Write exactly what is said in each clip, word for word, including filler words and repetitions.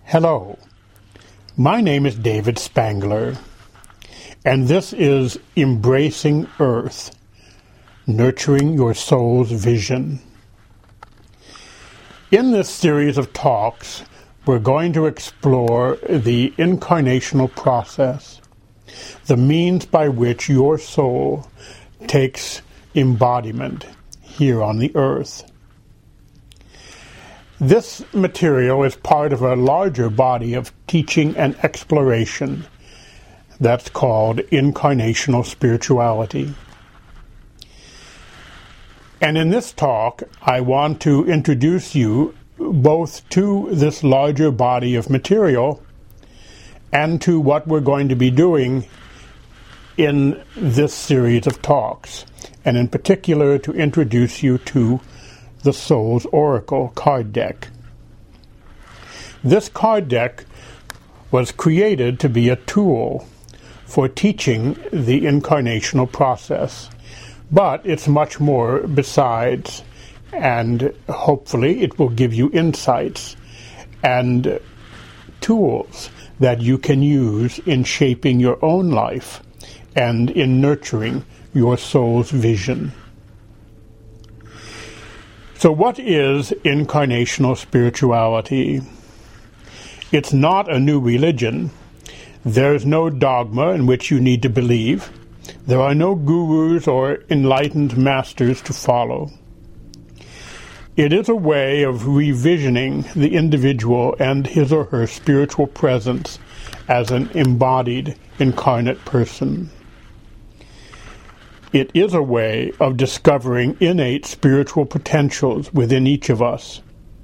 Hello, my name is David Spangler, and this is Embracing Earth, Nurturing Your Soul's Vision. In this series of talks, we're going to explore the incarnational process, the means by which your soul takes embodiment here on the earth. This material is part of a larger body of teaching and exploration that's called incarnational spirituality. And in this talk, I want to introduce you both to this larger body of material and to what we're going to be doing in this series of talks, and in particular to introduce you to the Soul's Oracle card deck. This card deck was created to be a tool for teaching the incarnational process, but it's much more besides, and hopefully it will give you insights and tools that you can use in shaping your own life and in nurturing your soul's vision. So what is incarnational spirituality? It's not a new religion. There's no dogma in which you need to believe. There are no gurus or enlightened masters to follow. It is a way of revisioning the individual and his or her spiritual presence as an embodied, incarnate person. It is a way of discovering innate spiritual potentials within each of us.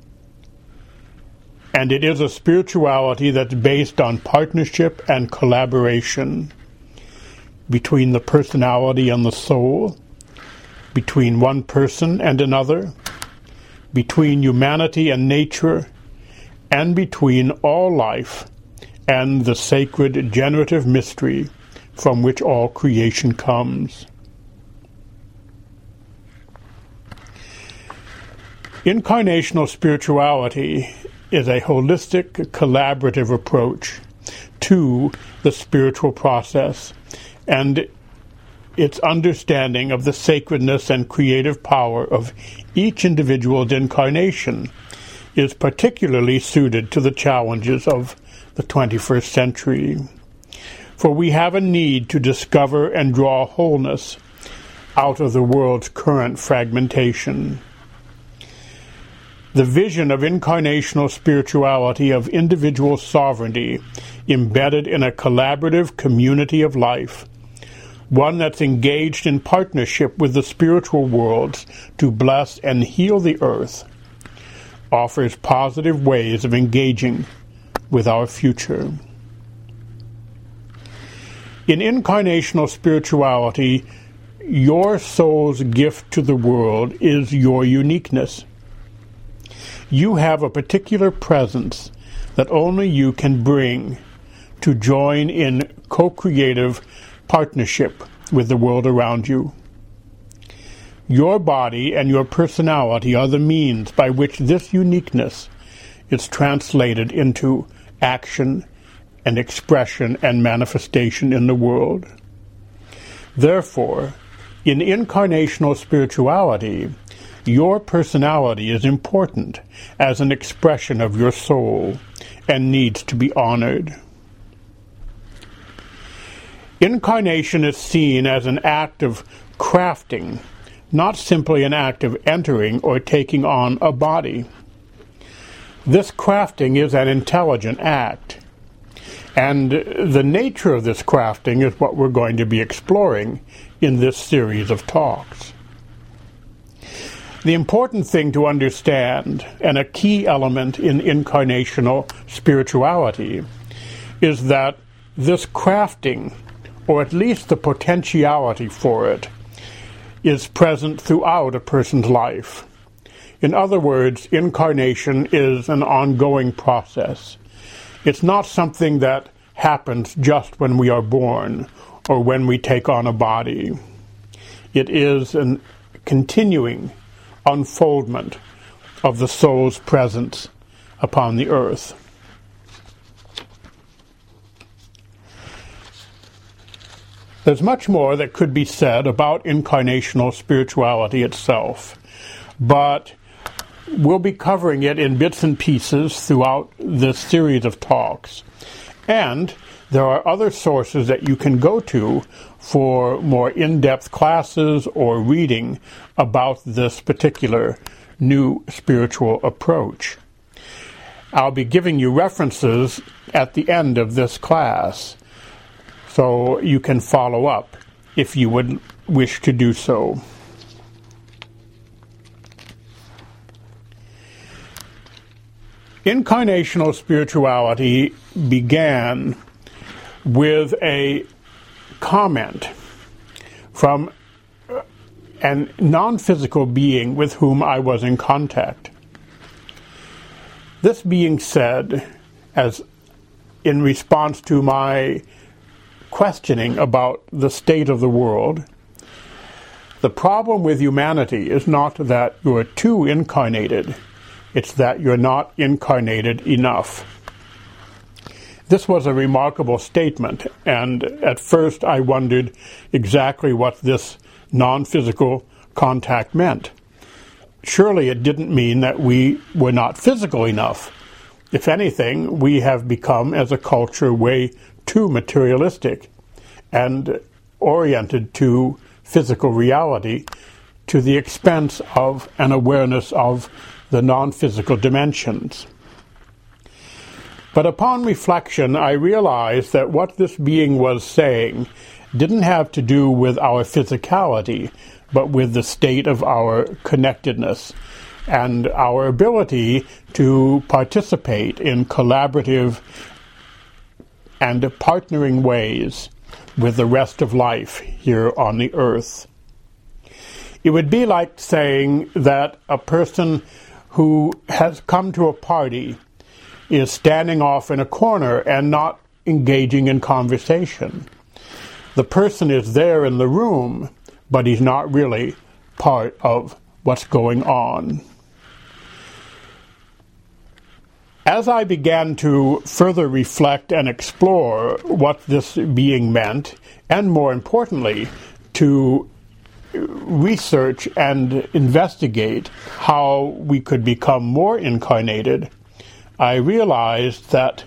And it is a spirituality that's based on partnership and collaboration between the personality and the soul, between one person and another, between humanity and nature, and between all life and the sacred generative mystery from which all creation comes. Incarnational spirituality is a holistic, collaborative approach to the spiritual process, and its understanding of the sacredness and creative power of each individual's incarnation is particularly suited to the challenges of the twenty-first century. For we have a need to discover and draw wholeness out of the world's current fragmentation. The vision of incarnational spirituality of individual sovereignty embedded in a collaborative community of life, one that's engaged in partnership with the spiritual worlds to bless and heal the earth, offers positive ways of engaging with our future. In incarnational spirituality, your soul's gift to the world is your uniqueness. You have a particular presence that only you can bring to join in co-creative partnership with the world around you. Your body and your personality are the means by which this uniqueness is translated into action and expression and manifestation in the world. Therefore, in incarnational spirituality, your personality is important as an expression of your soul and needs to be honored. Incarnation is seen as an act of crafting, not simply an act of entering or taking on a body. This crafting is an intelligent act, and the nature of this crafting is what we're going to be exploring in this series of talks. The important thing to understand, and a key element in incarnational spirituality, is that this crafting, or at least the potentiality for it, is present throughout a person's life. In other words, incarnation is an ongoing process. It's not something that happens just when we are born or when we take on a body. It is a continuing unfoldment of the soul's presence upon the earth. There's much more that could be said about incarnational spirituality itself, but we'll be covering it in bits and pieces throughout this series of talks. And there are other sources that you can go to for more in-depth classes or reading about this particular new spiritual approach. I'll be giving you references at the end of this class, so you can follow up if you would wish to do so. Incarnational spirituality began with a comment from a non-physical being with whom I was in contact. This being said, as in response to my questioning about the state of the world, the problem with humanity is not that you're too incarnated, it's that you're not incarnated enough. This was a remarkable statement, and at first I wondered exactly what this non-physical contact meant. Surely it didn't mean that we were not physical enough. If anything, we have become, as a culture, way too materialistic and oriented to physical reality to the expense of an awareness of the non-physical dimensions. But upon reflection, I realized that what this being was saying didn't have to do with our physicality, but with the state of our connectedness and our ability to participate in collaborative and partnering ways with the rest of life here on the earth. It would be like saying that a person who has come to a party is standing off in a corner and not engaging in conversation. The person is there in the room, but he's not really part of what's going on. As I began to further reflect and explore what this being meant, and more importantly, to research and investigate how we could become more incarnated, I realized that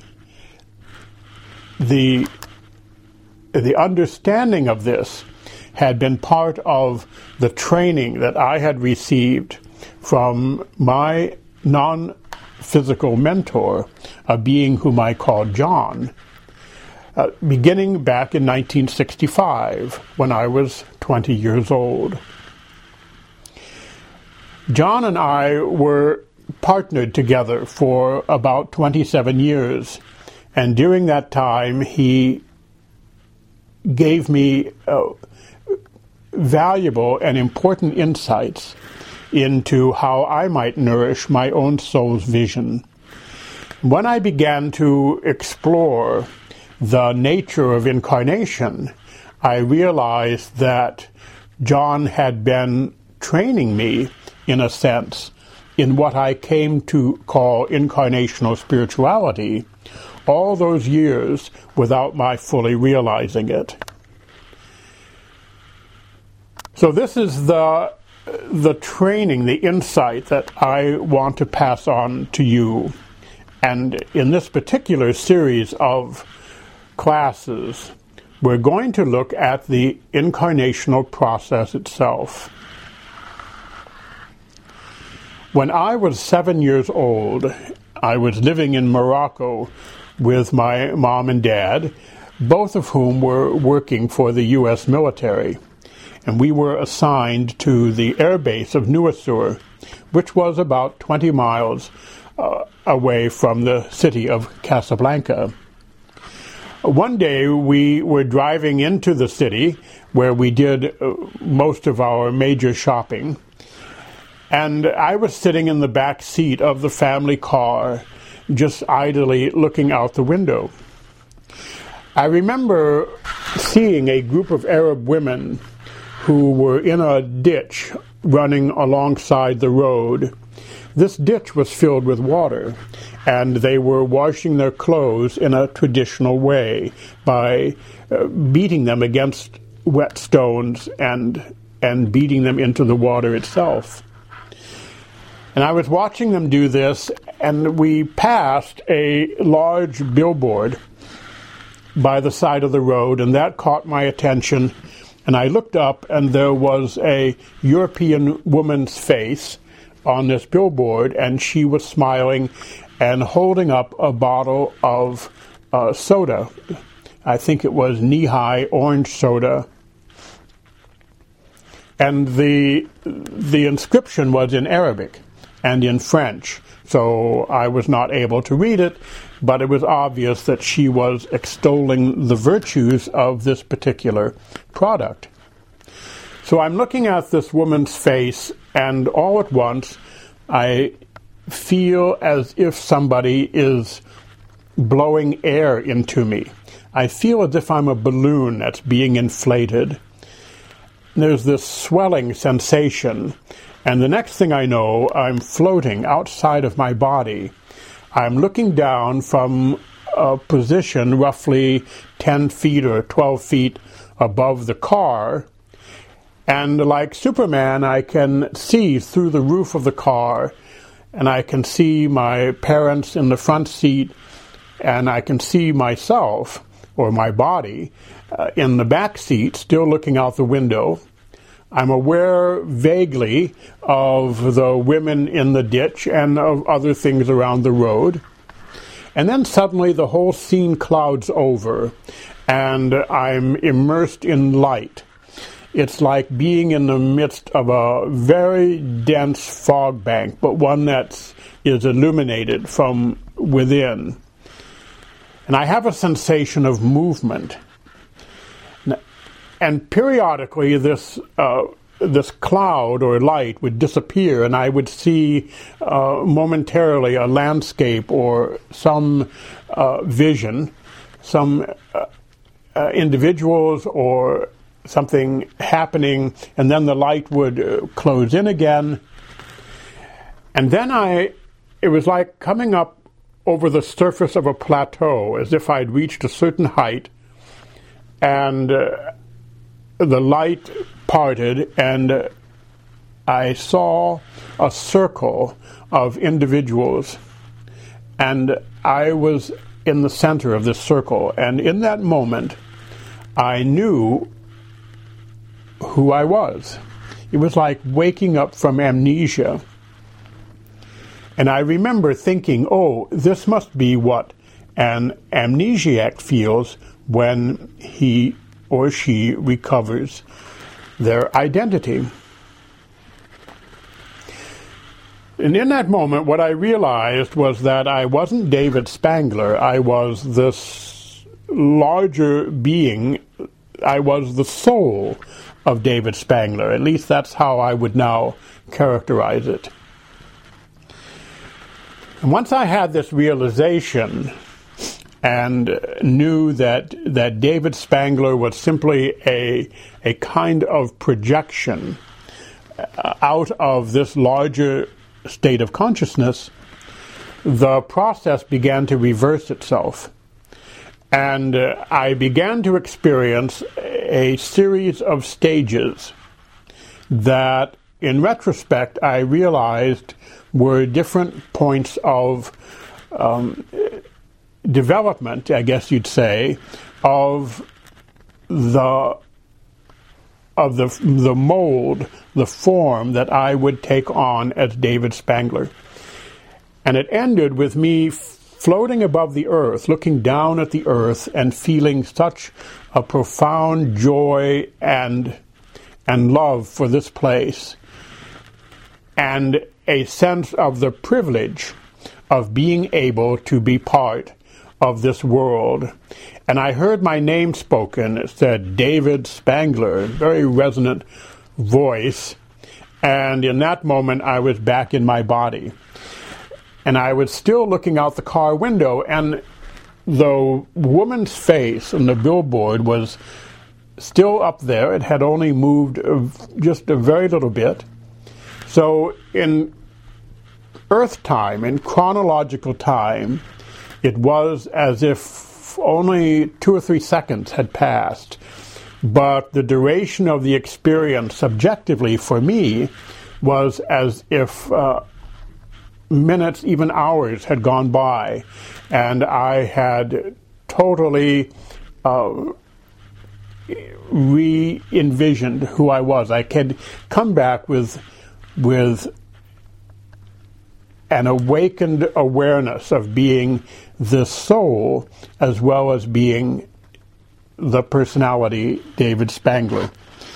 the, the understanding of this had been part of the training that I had received from my non-physical mentor, a being whom I called John, uh, beginning back in nineteen sixty-five, when I was twenty years old. John and I were partnered together for about twenty-seven years, and during that time he gave me uh, valuable and important insights into how I might nourish my own soul's vision. When I began to explore the nature of incarnation, I realized that John had been training me, in a sense, in what I came to call incarnational spirituality, all those years without my fully realizing it. So this is the the training, the insight that I want to pass on to you. And in this particular series of classes, we're going to look at the incarnational process itself. When I was seven years old, I was living in Morocco with my mom and dad, both of whom were working for the U S military. And we were assigned to the air base of Nuasur, which was about twenty miles uh, away from the city of Casablanca. One day we were driving into the city where we did uh, most of our major shopping, and I was sitting in the back seat of the family car, just idly looking out the window. I remember seeing a group of Arab women who were in a ditch running alongside the road. This ditch was filled with water, and they were washing their clothes in a traditional way by uh, beating them against wet stones and and beating them into the water itself. And I was watching them do this, and we passed a large billboard by the side of the road, and that caught my attention. And I looked up, and there was a European woman's face on this billboard, and she was smiling and holding up a bottle of uh, soda. I think it was knee-high orange soda. And the the inscription was in Arabic and in French, so I was not able to read it, but it was obvious that she was extolling the virtues of this particular product. So I'm looking at this woman's face, and all at once I feel as if somebody is blowing air into me. I feel as if I'm a balloon that's being inflated. There's this swelling sensation, and the next thing I know, I'm floating outside of my body. I'm looking down from a position roughly ten feet or twelve feet above the car, and like Superman, I can see through the roof of the car, and I can see my parents in the front seat, and I can see myself, or my body, uh, in the back seat, still looking out the window. I'm aware vaguely of the women in the ditch and of other things around the road. And then suddenly the whole scene clouds over, and I'm immersed in light. It's like being in the midst of a very dense fog bank, but one that is illuminated from within. And I have a sensation of movement. And periodically this uh, this cloud or light would disappear, and I would see uh, momentarily a landscape or some uh, vision, some uh, uh, individuals or something happening, and then the light would uh, close in again. And then I, it was like coming up over the surface of a plateau, as if I'd reached a certain height, and uh, the light parted, and uh, I saw a circle of individuals, and I was in the center of this circle. And in that moment, I knew who I was. It was like waking up from amnesia. And I remember thinking, oh, this must be what an amnesiac feels when he or she recovers their identity. And in that moment, what I realized was that I wasn't David Spangler. I was this larger being. I was the soul of David Spangler. At least that's how I would now characterize it. And once I had this realization and knew that that David Spangler was simply a a kind of projection out of this larger state of consciousness, the process began to reverse itself. And uh, I began to experience a series of stages that, in retrospect, I realized were different points of um, development, I guess you'd say, of the of the the mold, the form that I would take on as David Spangler. And it ended with me floating above the earth, looking down at the earth and feeling such a profound joy and and love for this place, and a sense of the privilege of being able to be part of this world. And I heard my name spoken. It said David Spangler, very resonant voice. And in that moment, I was back in my body. And I was still looking out the car window, and the woman's face on the billboard was still up there. It had only moved just a very little bit. So in Earth time, in chronological time, it was as if only two or three seconds had passed but the duration of the experience subjectively for me was as if uh, minutes, even hours, had gone by, and I had totally uh, re-envisioned who I was. I could come back with with an awakened awareness of being the soul as well as being the personality, David Spangler.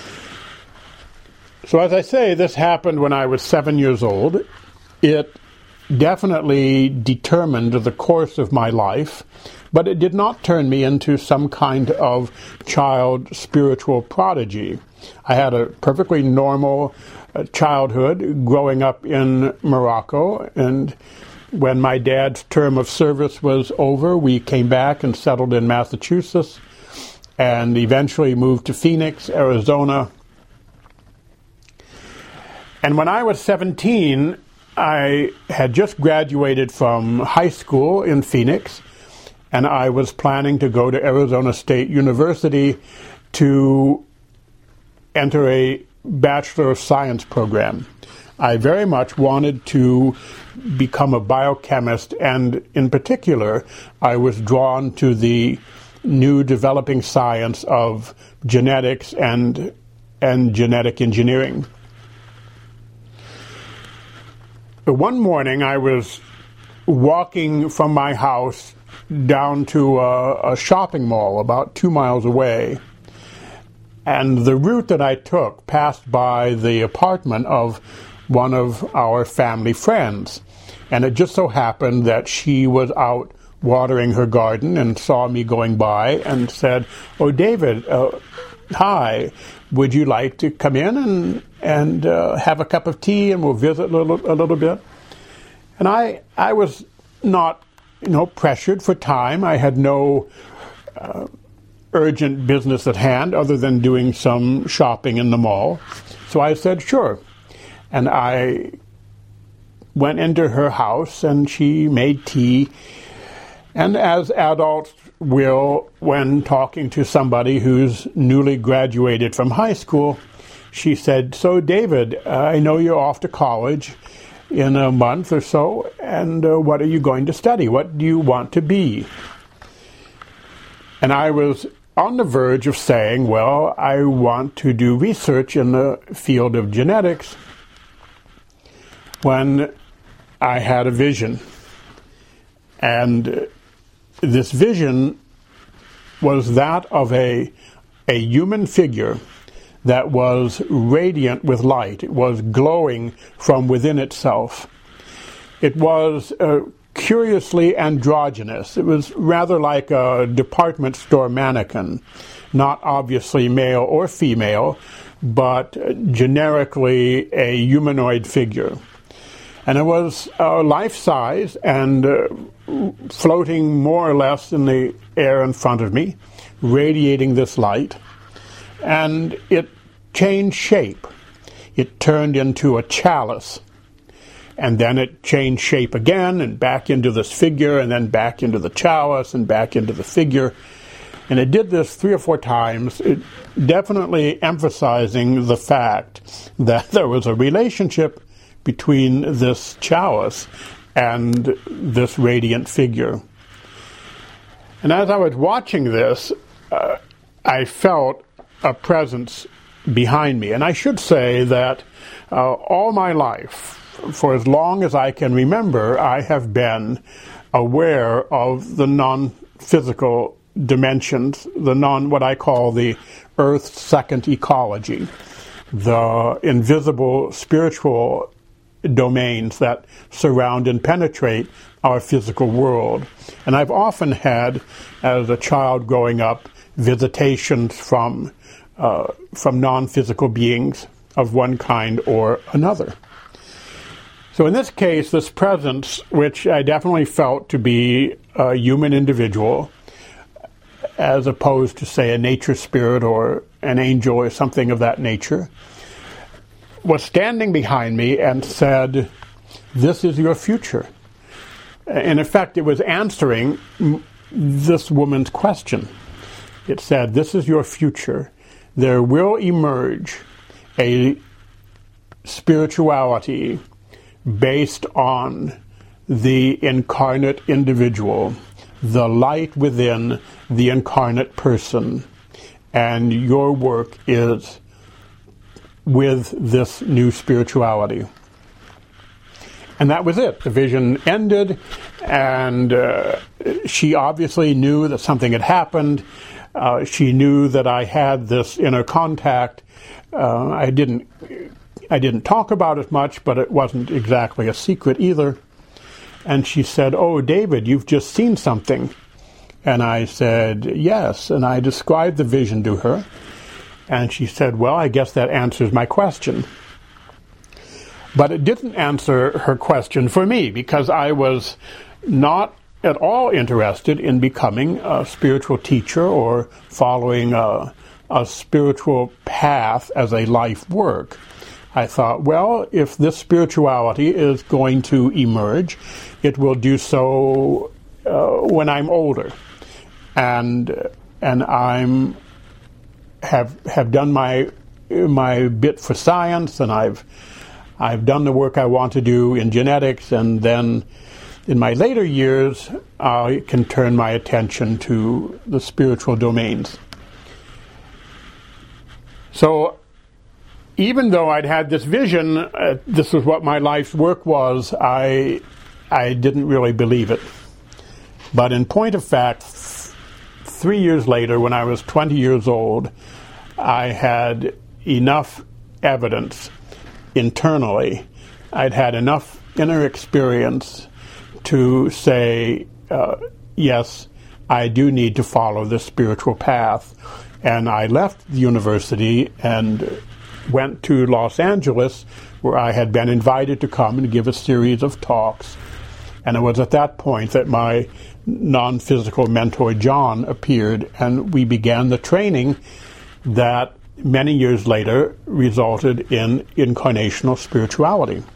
So as I say, this happened when I was seven years old. It definitely determined the course of my life, but it did not turn me into some kind of child spiritual prodigy. I had a perfectly normal uh, childhood growing up in Morocco, and when my dad's term of service was over, we came back and settled in Massachusetts and eventually moved to Phoenix, Arizona. And when I was seventeen, I had just graduated from high school in Phoenix, and I was planning to go to Arizona State University to enter a Bachelor of Science program. I very much wanted to become a biochemist, and in particular, I was drawn to the new developing science of genetics and, and genetic engineering. One morning, I was walking from my house down to a, a shopping mall about two miles away, and the route that I took passed by the apartment of one of our family friends, and it just so happened that she was out watering her garden and saw me going by and said, "Oh, David, uh, hi, would you like to come in and and uh, have a cup of tea and we'll visit a little, a little bit?" And I I was not, you know, pressured for time. I had no uh, urgent business at hand other than doing some shopping in the mall. So I said, sure. And I went into her house and she made tea. And as adults will, when talking to somebody who's newly graduated from high school, she said, "So David, uh, I know you're off to college in a month or so, and uh, what are you going to study? What do you want to be?" And I was on the verge of saying, well, I want to do research in the field of genetics, when I had a vision. And this vision was that of a, a human figure that was radiant with light. It was glowing from within itself. It was uh, curiously androgynous. It was rather like a department store mannequin, not obviously male or female, but generically a humanoid figure. And it was uh, life-size and uh, floating more or less in the air in front of me, radiating this light. And it changed shape. It turned into a chalice. And then it changed shape again, and back into this figure, and then back into the chalice, and back into the figure. And it did this three or four times, it definitely emphasizing the fact that there was a relationship between this chalice and this radiant figure. And as I was watching this, uh, I felt a presence behind me. And I should say that uh, all my life, for as long as I can remember, I have been aware of the non-physical dimensions, the non, what I call the Earth's second ecology, the invisible spiritual domains that surround and penetrate our physical world. And I've often had, as a child growing up, visitations from uh, from non-physical beings of one kind or another. So in this case, this presence, which I definitely felt to be a human individual, as opposed to, say, a nature spirit or an angel or something of that nature, was standing behind me and said, "This is your future." And in fact, it was answering this woman's question. It said, "This is your future. there will emerge a spirituality based on the incarnate individual, the light within the incarnate person, and your work is with this new spirituality. And that was it. The vision ended, and uh, she obviously knew that something had happened. Uh, she knew that I had this inner contact. Uh, I didn't, I didn't talk about it much, but it wasn't exactly a secret either. And she said, "Oh, David, you've just seen something." And I said, "Yes." And I described the vision to her. And she said, "Well, I guess that answers my question." But it didn't answer her question for me, because I was not at all interested in becoming a spiritual teacher or following a, a spiritual path as a life work. I thought, well, if this spirituality is going to emerge, it will do so uh, when I'm older, and and I'm have have done my my bit for science, and I've I've done the work I want to do in genetics, and then in my later years, I can turn my attention to the spiritual domains. So even though I'd had this vision, uh, this was what my life's work was, I, I didn't really believe it. But in point of fact, th- three years later, when I was twenty years old, I had enough evidence internally. I'd had enough inner experience to say, uh, yes, I do need to follow this spiritual path. And I left the university and went to Los Angeles, where I had been invited to come and give a series of talks. And it was at that point that my non-physical mentor, John, appeared, and we began the training that many years later resulted in incarnational spirituality.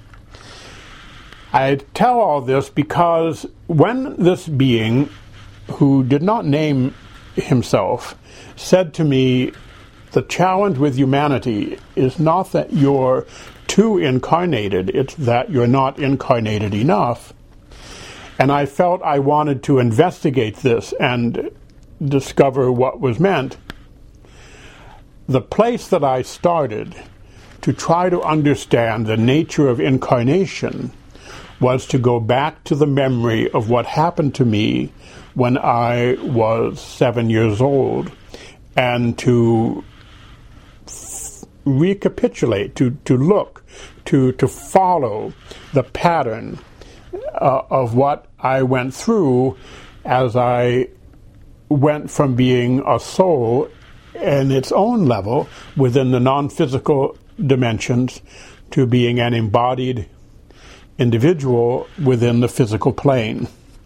I tell all this because when this being, who did not name himself, said to me, the challenge with humanity is not that you're too incarnated, it's that you're not incarnated enough. And I felt I wanted to investigate this and discover what was meant. The place that I started to try to understand the nature of incarnation was to go back to the memory of what happened to me when I was seven years old, and to f- recapitulate, to, to look, to, to follow the pattern uh, of what I went through as I went from being a soul in its own level within the non-physical dimensions to being an embodied individual within the physical plane.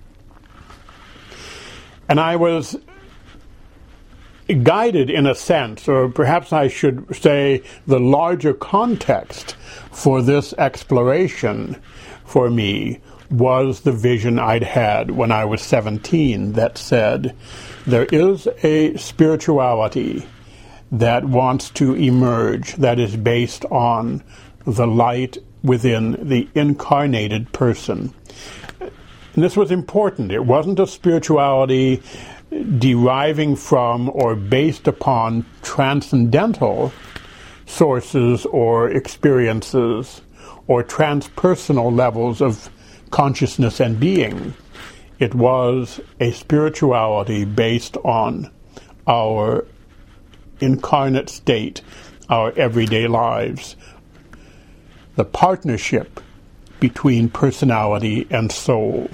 And I was guided in a sense, or perhaps I should say the larger context for this exploration for me was the vision I'd had when I was seventeen that said, there is a spirituality that wants to emerge that is based on the light within the incarnated person. And this was important. It wasn't a spirituality deriving from or based upon transcendental sources or experiences or transpersonal levels of consciousness and being. It was a spirituality based on our incarnate state, our everyday lives, the partnership between personality and soul.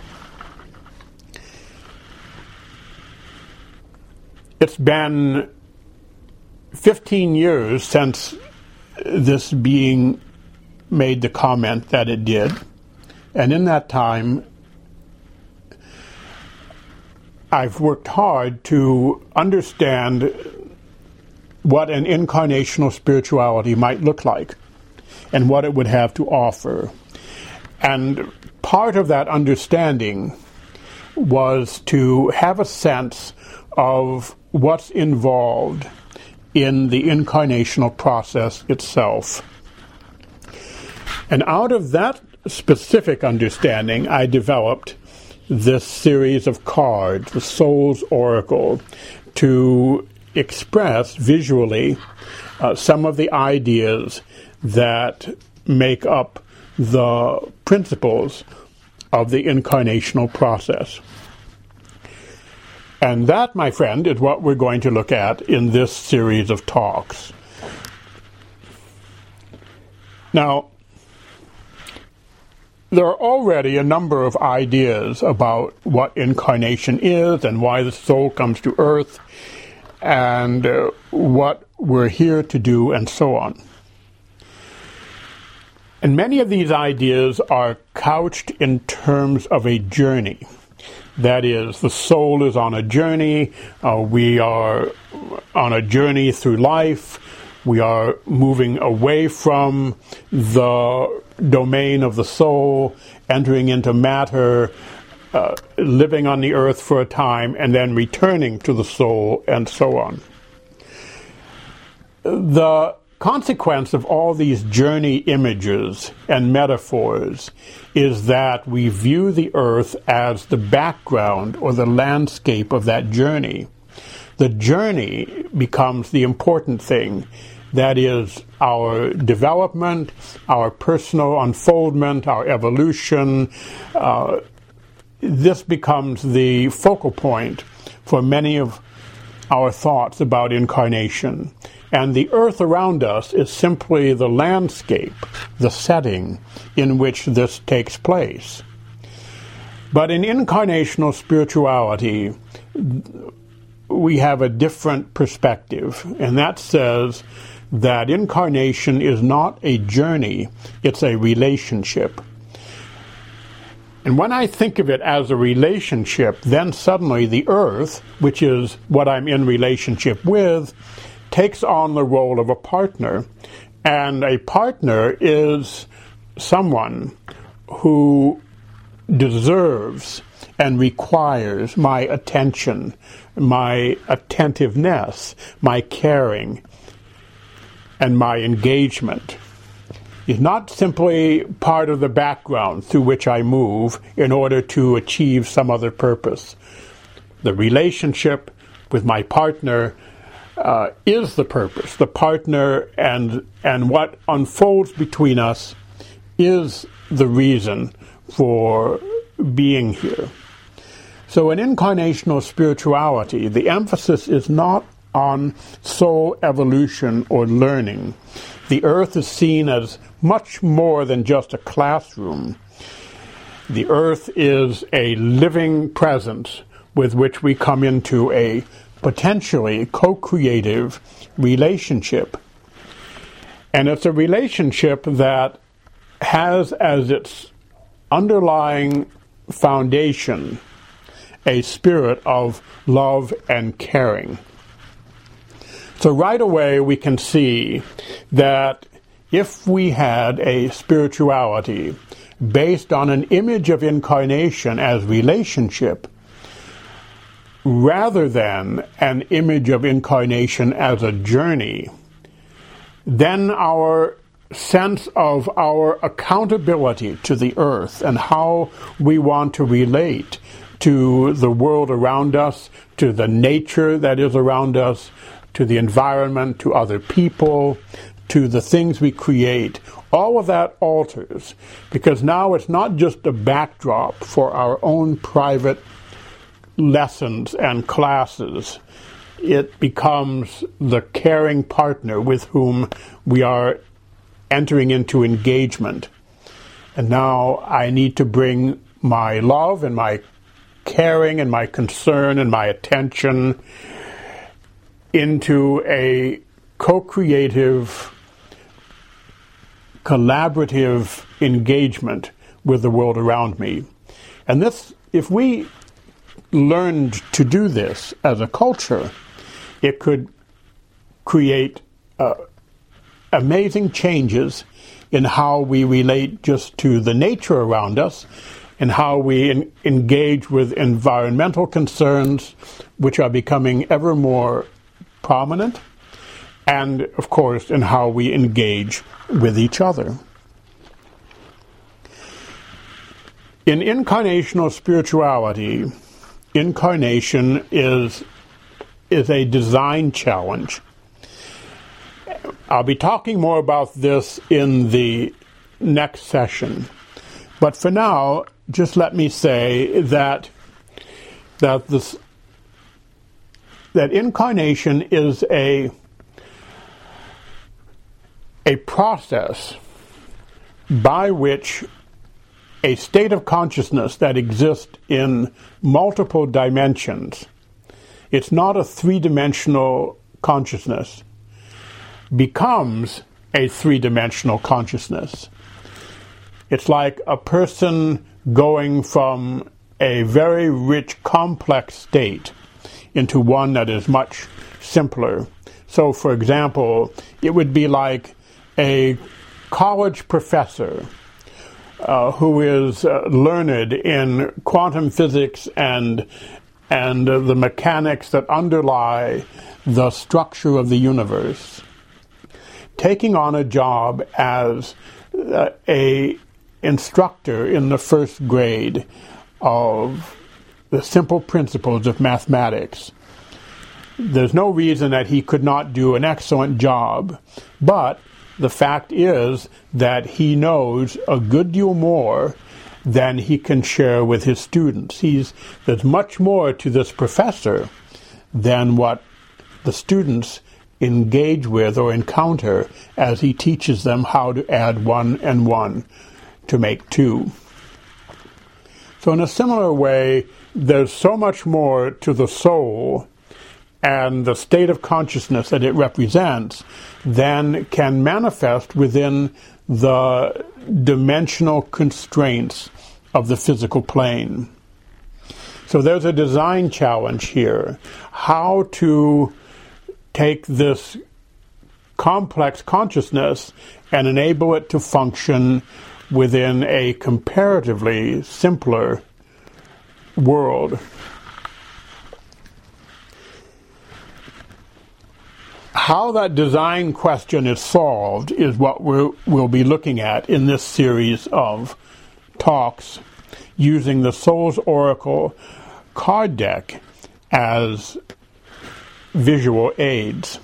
It's been fifteen years since this being made the comment that it did, and in that time I've worked hard to understand what an incarnational spirituality might look like and what it would have to offer. And part of that understanding was to have a sense of what's involved in the incarnational process itself. And out of that specific understanding, I developed this series of cards, the Soul's Oracle, to express visually uh, some of the ideas that make up the principles of the incarnational process. And that, my friend, is what we're going to look at in this series of talks. Now, there are already a number of ideas about what incarnation is and why the soul comes to earth and uh, what we're here to do and so on. And many of these ideas are couched in terms of a journey. That is, the soul is on a journey, uh, we are on a journey through life, we are moving away from the domain of the soul, entering into matter, uh, living on the earth for a time, and then returning to the soul, and so on. The consequence of all these journey images and metaphors is that we view the earth as the background or the landscape of that journey. The journey becomes the important thing. That is our development, our personal unfoldment, our evolution. Uh, this becomes the focal point for many of our thoughts about incarnation. And the earth around us is simply the landscape, the setting in which this takes place. But in incarnational spirituality, we have a different perspective, and that says that incarnation is not a journey, it's a relationship. And when I think of it as a relationship, then suddenly the earth, which is what I'm in relationship with, takes on the role of a partner. And a partner is someone who deserves and requires my attention, my attentiveness, my caring, and my engagement. Is not simply part of the background through which I move in order to achieve some other purpose. The relationship with my partner uh, is the purpose. The partner and and what unfolds between us is the reason for being here. So in incarnational spirituality, the emphasis is not on soul evolution or learning. The earth is seen as much more than just a classroom. The earth is a living presence with which we come into a potentially co-creative relationship. And it's a relationship that has as its underlying foundation a spirit of love and caring. So right away we can see that if we had a spirituality based on an image of incarnation as relationship, rather than an image of incarnation as a journey, then our sense of our accountability to the earth and how we want to relate to the world around us, to the nature that is around us, to the environment, to other people, to the things we create, all of that alters, because now it's not just a backdrop for our own private lessons and classes. It becomes the caring partner with whom we are entering into engagement. And now I need to bring my love and my caring and my concern and my attention into a co-creative, collaborative engagement with the world around me. And this, if we learned to do this as a culture, it could create uh, amazing changes in how we relate just to the nature around us and how we en- engage with environmental concerns, which are becoming ever more prominent, and, of course, in how we engage with each other. In incarnational spirituality, incarnation is, is a design challenge. I'll be talking more about this in the next session. But for now, just let me say that that this that incarnation is a a process by which a state of consciousness that exists in multiple dimensions, it's not a three-dimensional consciousness, becomes a three-dimensional consciousness. It's like a person going from a very rich, complex state into one that is much simpler. So, for example, it would be like a college professor uh, who is uh, learned in quantum physics and and uh, the mechanics that underlie the structure of the universe, taking on a job as uh, a instructor in the first grade of the simple principles of mathematics. There's no reason that he could not do an excellent job, but the fact is that he knows a good deal more than he can share with his students. He's, there's much more to this professor than what the students engage with or encounter as he teaches them how to add one and one to make two. So in a similar way, there's so much more to the soul and the state of consciousness that it represents than can manifest within the dimensional constraints of the physical plane. So there's a design challenge here, how to take this complex consciousness and enable it to function within a comparatively simpler world. How that design question is solved is what we're, we'll be looking at in this series of talks using the Soul's Oracle card deck as visual aids.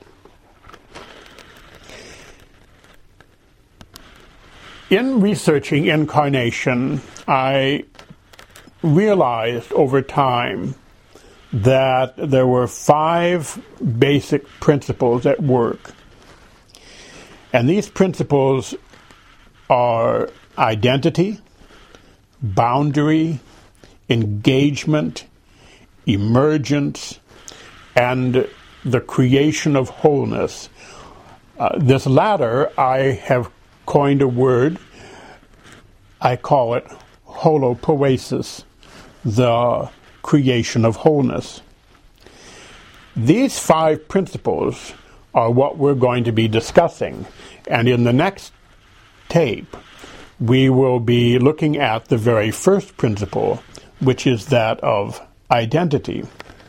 In researching incarnation, I realized over time that there were five basic principles at work. And these principles are identity, boundary, engagement, emergence, and the creation of wholeness. Uh, this latter, I have coined a word. I call it holopoiesis, the creation of wholeness. These five principles are what we're going to be discussing, and in the next tape we will be looking at the very first principle, which is that of identity.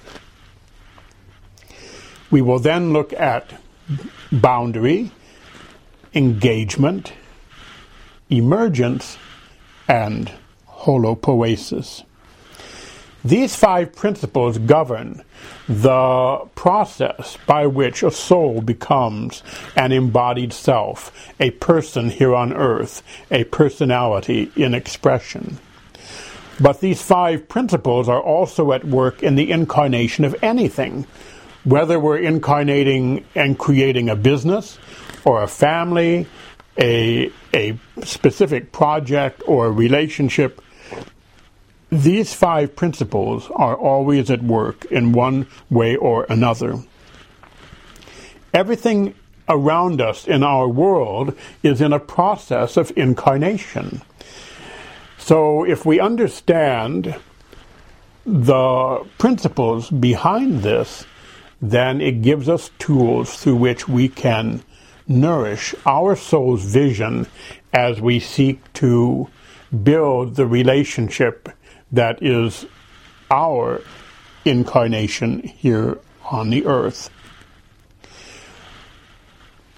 We will then look at boundary, engagement, emergence, and holopoiesis. These five principles govern the process by which a soul becomes an embodied self, a person here on earth, a personality in expression. But these five principles are also at work in the incarnation of anything, whether we're incarnating and creating a business or a family, a, a specific project or a relationship. These five principles are always at work in one way or another. Everything around us in our world is in a process of incarnation. So if we understand the principles behind this, then it gives us tools through which we can nourish our soul's vision as we seek to build the relationship that is our incarnation here on the earth.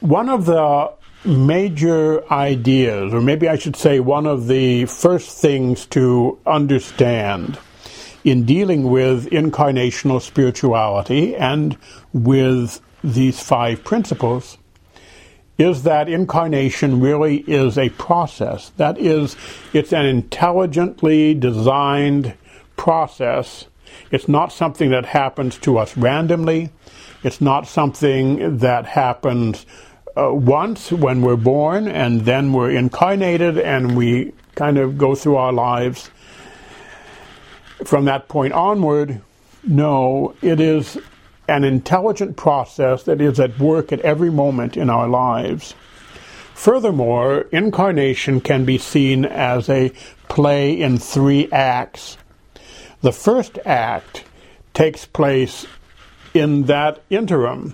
One of the major ideas, or maybe I should say one of the first things to understand in dealing with incarnational spirituality and with these five principles, is that incarnation really is a process. That is, it's an intelligently designed process. It's not something that happens to us randomly. It's not something that happens uh, once when we're born and then we're incarnated and we kind of go through our lives. From that point onward, no, it is an intelligent process that is at work at every moment in our lives. Furthermore, incarnation can be seen as a play in three acts. The first act takes place in that interim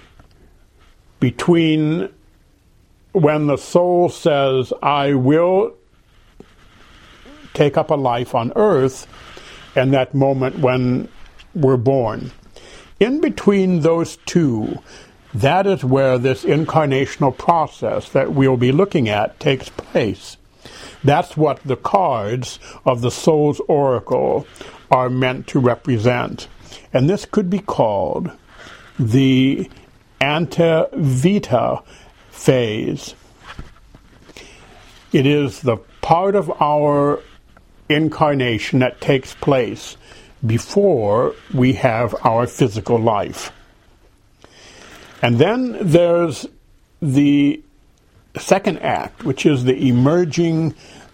between when the soul says, I will take up a life on earth, and that moment when we're born. In between those two, that is where this incarnational process that we'll be looking at takes place. That's what the cards of the soul's oracle are meant to represent. And this could be called the ante vita phase. It is the part of our incarnation that takes place before we have our physical life. And then there's the second act, which is the emerging,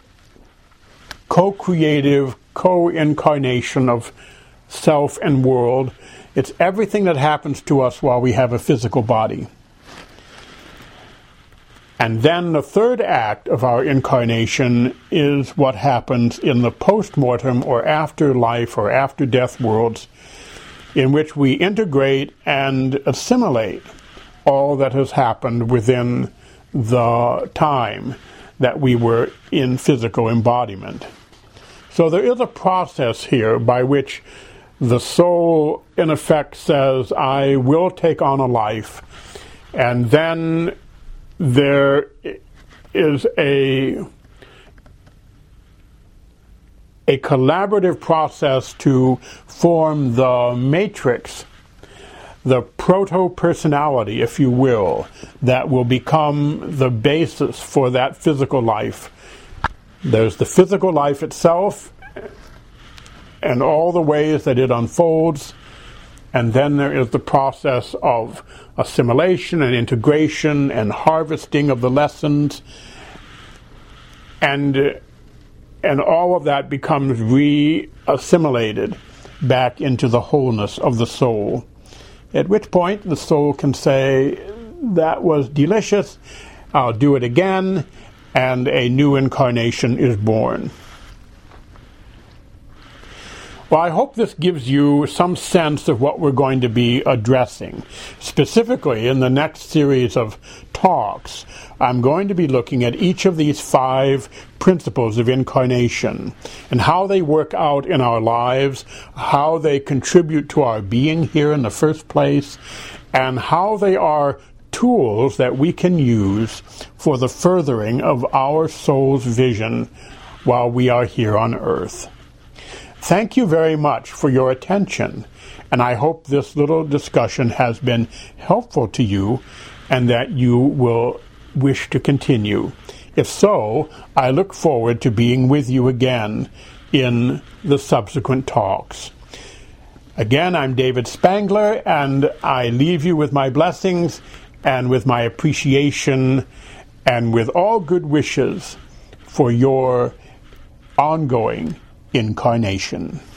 co-creative, co-incarnation of self and world. It's everything that happens to us while we have a physical body. And then the third act of our incarnation is what happens in the post-mortem or afterlife or after-death worlds, in which we integrate and assimilate all that has happened within the time that we were in physical embodiment. So there is a process here by which the soul, in effect, says, I will take on a life, and then there is a a collaborative process to form the matrix, the proto-personality, if you will, that will become the basis for that physical life. There's the physical life itself and all the ways that it unfolds, and then there is the process of assimilation and integration and harvesting of the lessons, and and all of that becomes re-assimilated back into the wholeness of the soul. At which point the soul can say, that was delicious, I'll do it again, and a new incarnation is born. Well, I hope this gives you some sense of what we're going to be addressing. Specifically, in the next series of talks, I'm going to be looking at each of these five principles of incarnation and how they work out in our lives, how they contribute to our being here in the first place, and how they are tools that we can use for the furthering of our soul's vision while we are here on earth. Thank you very much for your attention, and I hope this little discussion has been helpful to you and that you will wish to continue. If so, I look forward to being with you again in the subsequent talks. Again, I'm David Spangler, and I leave you with my blessings and with my appreciation and with all good wishes for your ongoing incarnation.